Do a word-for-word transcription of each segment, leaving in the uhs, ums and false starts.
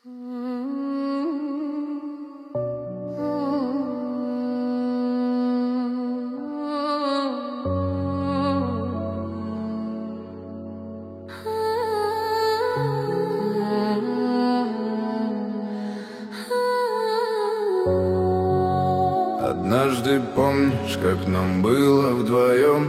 Однажды помнишь, как нам было вдвоем?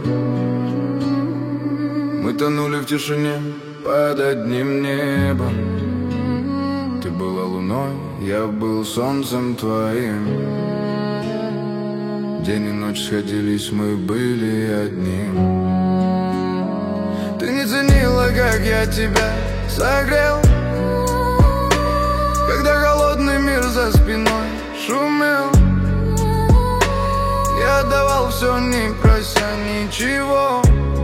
Мы тонули в тишине под одним небом. Ты была луной, я был солнцем твоим. День и ночь сходились, мы были одним. Ты не ценила, как я тебя согрел, когда голодный мир за спиной шумел. Я отдавал все, не прося ничего,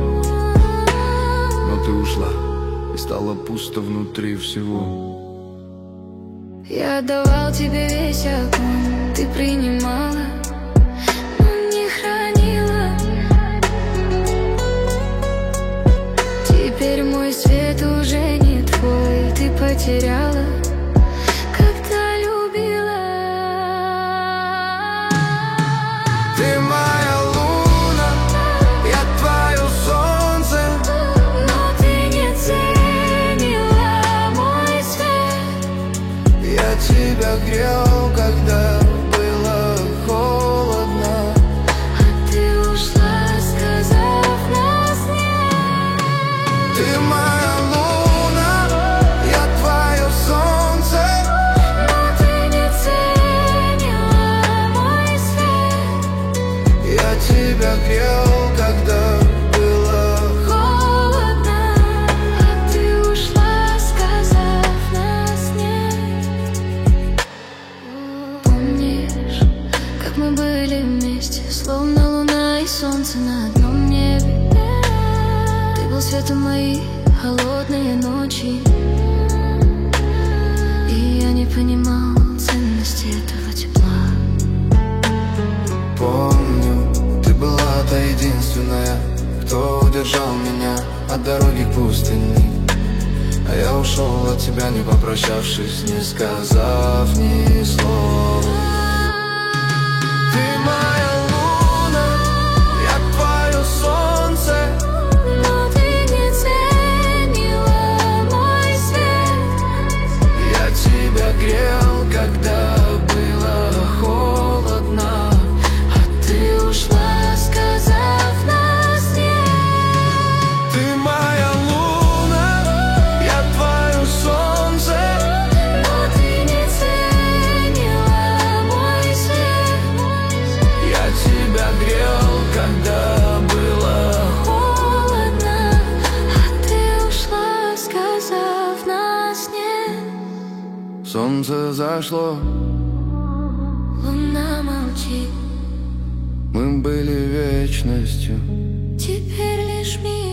но ты ушла, и стало пусто внутри всего. Я отдавал тебе весь огонь, ты принимала, но не хранила. Теперь мой свет уже не твой, ты потеряла, когда любила. Ты моя луна, я твое солнце, но ты не ценила мой свет. я тебя грел, когда было холодно, А ты ушла, сказав нас нет. Ты моя луна, я твое солнце, Но ты не ценила мой свет. я тебя грел, когда было. Холодно, а ты ушла, сказав нас нет. Помнишь, как мы были вместе, словно луна и солнце на одном небе? Ты был светом моих холодные ночи, и я не понимал ценности этого тепла. Помню, ты была та единственная, кто удержал меня от дороги к пустыне. А я ушел от тебя, не попрощавшись, не сказав ни слова. Ты моя луна, я твое солнце, Но ты не ценила мой свет. я тебя грел, когда было холодно, А ты ушла, сказав нас нет. Ты моя луна, я твое солнце, Но ты не ценила мой свет. я тебя грел, когда было. Холодно, а ты ушла, сказав нас нет. Солнце зашло, Луна молчит, мы были вечностью. теперь лишь миг.